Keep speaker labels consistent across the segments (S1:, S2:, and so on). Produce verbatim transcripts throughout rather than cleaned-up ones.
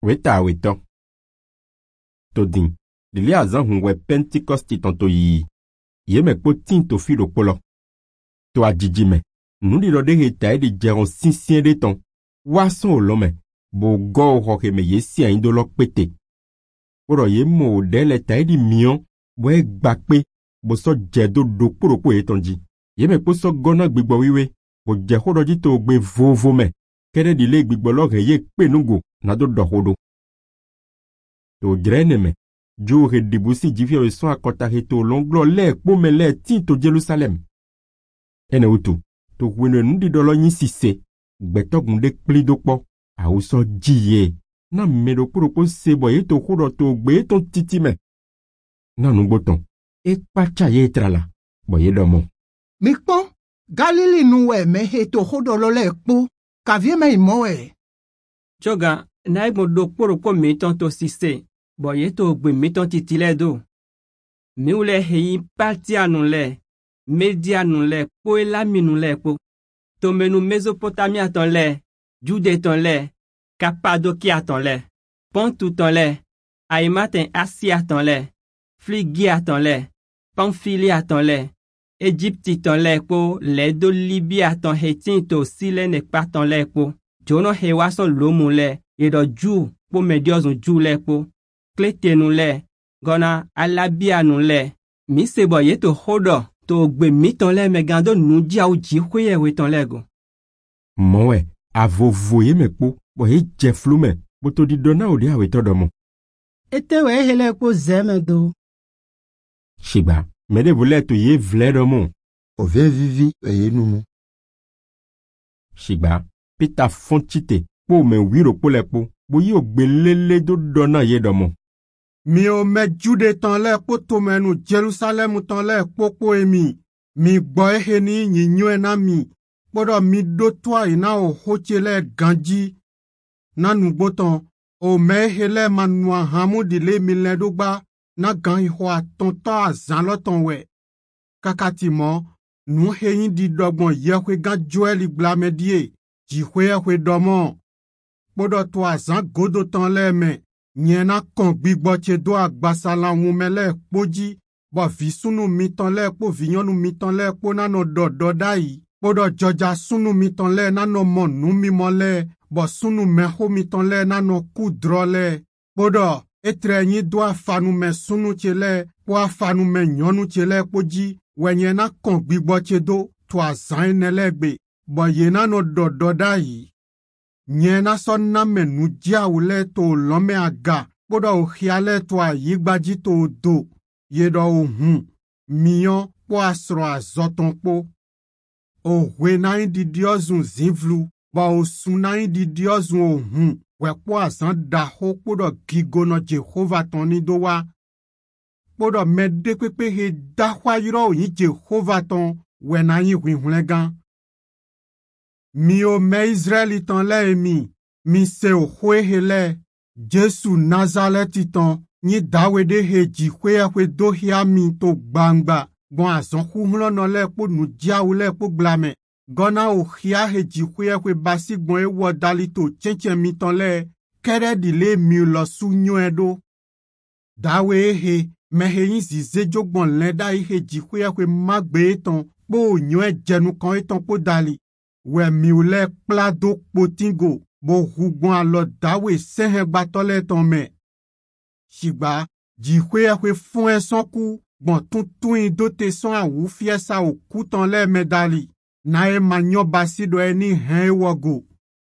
S1: Weta weto. Todin, lili azan hunwe Pentecosti tonto yi. Ye me po tin to filo polo. To adjijime, nous li rode heta de jeron sinsien de ton. Wason olome, bo go hoke me ye si ain do lok pete. Oro ye mo de le ta di mion, bo e gbakpe, bo so jedo do puro po etonji. Ye me po so gona gbigbo wiwe, bo je hodo ji to gbe vovo me. Kede di le gbigbo lo ye pe nugo, na do do hodo. To grene me, jo he dibusi jifia we so akota he to longlo le po me le tin to Jerusalem. Ene utu, to wene nundi dolo nyi sise, gbetok munde kli dokpo, a uso jiye, na medo puro sebo ye to hodo to gbe ton titime. Na nuboton, e pacha ye trala, boye domo.
S2: Mikpo, Galili nuwe me he to hodo lole po, kavye me imoe.
S3: Choga, na igmo do puro ko meton to sise, boye to gbe meton titile do. Mi ule heyi parti anu le, media nu le, po e lami nu le po. To menu Mesopotamia ton le, Jude ton le, Cappadocia ton le, Pontu ton le, Aimaten Asia ton le, Phrygia ton le, Pamphylia ton le, Egypti ton le po, le do Libya ton hetin to Silene pa ton le po. Jono hewa son lomu le, e do ju po mediozun ju le po. Klete nu le, gona alabia nu le, mi sebo ye to hodo. To gbe mi ton le me gando nu dia u ji hweye we ton lego.
S1: Moe, avo voye me po, bo he je flume, bo to di dona o di awe to domo.
S2: Ete we hele po zeme do.
S1: Shiba, me de vole to ye vle domo.
S4: O ve vivi e ye numu.
S1: Shiba, pita fonchite, po me wiro po le po, bo yo gbe lele do dona ye domo.
S5: Mi o me Jude ton le po to menu Jerusalem ton le popo emi. Mi boy heni nyi nywe na mi. Podo mi do toa ina o hoche le ganji. Na nu boton, o me hele manwa hamu di le mi le do ba. Na gan hoa ton ta a zan lo ton we. Kakati mo, nu heyin di dogbon ye kwe gan joeli blame die. Ji kwe kwe domo. Podo toa zan godo ton le me. Nyena kon gbigbo che do agbasala wumele poji, bo vi sunu miton le po vinyonu miton le po nano do do dai, podo joja sunu miton le nano mon nu mimon le, bo sunu meho miton le nano kudro le, podo etre nyi do afanu me sunu che le, po afanu me nyonu che le poji, we nyena kon gbigbo che do, to a zaine legbe, bo yena no do do dai. Nyena son na menu dia ule to lome aga, poda o hiale to a yigbaji to do, yedo o hun, miyon po asro a zoton po. O we na indi diozun zinvlu, ba o suna indi diozun o hun, we po asan da ho poda gigono Jehova toni do wa. Poda medde kwepe he da hwa yiro yi Jehova ton, we na yi hulegan. Mi o me Israeli ton le mi, mi se o hwe hele, Jesu Nazareti ton, ni dawede he ji hwe hwe do hia mi to gbangba, bon azon humlo no le po nu dia ou le po blame, gona o hia he ji hwe hwe basi bon e wo dali to chenchen mi ton le, kere di le mi lo su nyo edo. Dawe he, me he yin si zejo bon le da he ji hwe hwe magbe ton, po nyo e jenu kon e ton po dali. We mi ou le plado potingo, bo hugon alo dawe sehen batole ton me. Shiba, ji hwe hwe fon e son kou, bon ton ton do te son a ou fie sa ou kouton le medali. Na e manyo basi do e ni hen wago.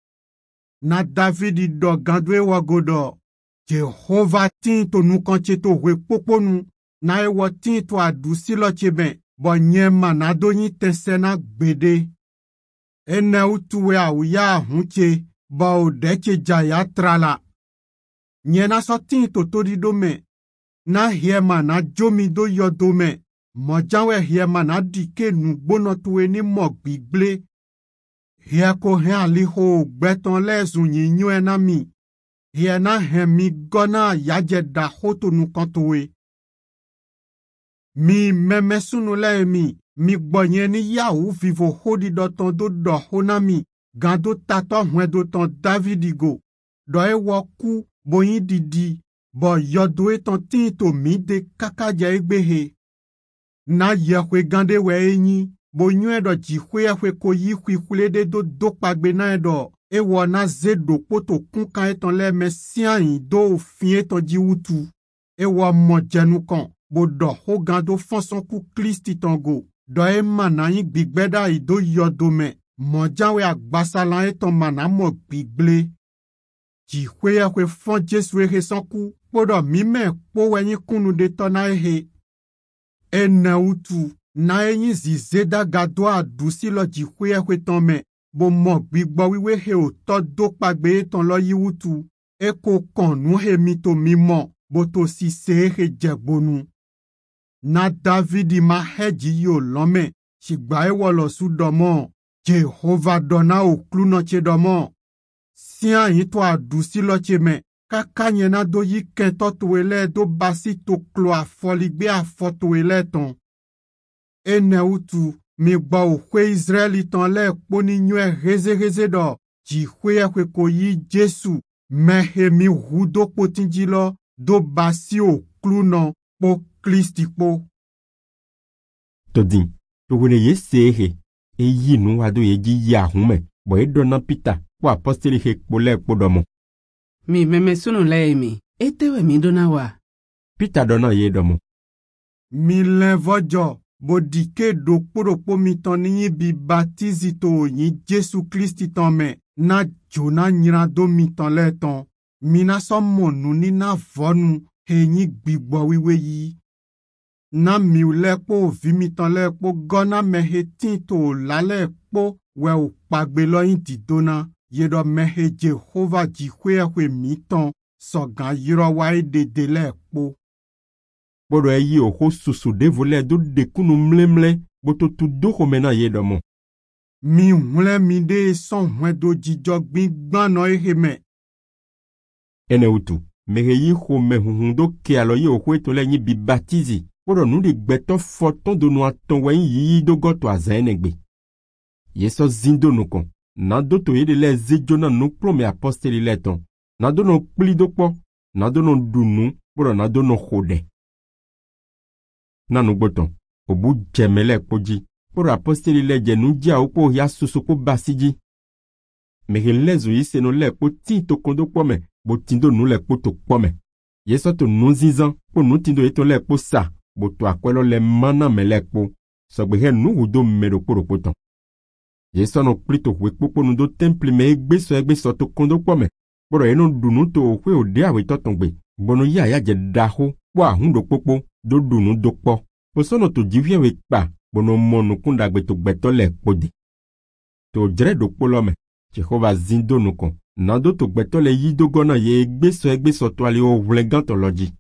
S5: Na David do gandwe wago do. Jehova tin to nou kanche to we popo nou. Na e wo tin to adusi lo cheben, bon nye manado nyi tesena gbede. Ene utuwe a uya hunche, ba o deche jaya trala. Nyena so tin to tori do me, na hiema na jomi do yo do me, mojanwe hiema na dike nu bono tuwe ni mogbigle. Hieko hen aliho beton lezu nyinyo na mi, hiena hemi gona yaje da hoto nu kantowe. Mi memesunu le mi, mi gbonye ni ya ou vivo hodi do ton do do honami, gando tato hwen do ton Davidigo. do e wo ku bo yin didi bo yodo eton tin to mi de kakaja egbehe na ye kwe gande we enyi bo nyu do ji kwe kwe ko yi kwi kule de do do pagbe na do e wo na ze do poto kun kan eton le mesian yin do fin eton ji wutu e wo mo jenu kan bo do ho gando fonson ku Kristi tongo do e mana yin gbigbeda ido yodo me mo jawe agbasalan eton mana mo gbigble ji kwe kwe fon Jesu e sanku podo mi me po wenyi kunu de tona ehe ene utu na enyi zizeda gado adusi lo ji kwe kwe ton me bo mo gbigbo wiwe he o to do pagbe ton lo yi utu e ko konu he mi to mi mo bo to si se he jegbonu na Davidi ma heji yo lome shigba e wolo su domo Jehova dona o kluno che domo sian yi to adusi lo che me kaka nye na do yi ken to toele do basi to klo a foligbe a fotoele ton ene utu mi gba o kwe Israeli ton le poni nywe reze reze do ji kwe kwe ko yi Jesu mehe mi hudo potinji lo do basi o klu no po Kristi po
S1: Todin to wene ye sehe e yi nu ado ye ji ya hume bo e dona Peter po apostoli he kpole kpodomo
S6: mi meme sunu le mi etewe mi dona wa
S1: Peter dona ye domo
S5: mi levojo bodike do kporopo mi ton ni bi baptizi to yin Jesu Kristi ton me na jona nyira do mi ton le ton mi na so monu ni na vonu he yin gbigbo wiwe yi na mi ule po vi mi ton le po gona me he tin to lale po we o pagbe lo yin ti dona yedo mehe Jehova ji kwe kwe mi ton so gan yiro wa e de de le po
S1: bodo e yi o ho susu de vole do de kunu mlemle boto tu do ko mena ye domo
S5: mi hunle mi de son hwe do jijo gbin gban no ehe me
S1: ene utu mehe yi ho me hun do ke alo yi o ho to le yin bi baptizi bodo nu de gbeto foton do nu aton wen yi do goto azenegbe yeso zindo nu kon na do to ye de le zejona nu prome apostoli le ton na do no pli do po na do no dunu bodo na do no hode nanu gboton obu jemele poji por apostoli le jenu dia opo ya susuko basiji mehelezu yise no le po ti to kondo pome bo tindo nu le po to pome yeso to nu zinzan po nu tindo eto le po sa bo to akwelo le mana mele po so gbe he nu udo mero poro poton yeso no plito we popo nu do temple me egbe so egbe so to kondo pome boro eno dunu to kwe ode awe to tongbe bono ya ya je daho po ahun do popo do dunu do po osono to jivye we pa bono monu kunda gbe to gbeto le pode to jre do polome Jehova zindo nu kon na do to gbeto le yi do gona ye egbe so egbe so to ale o vlegan to loji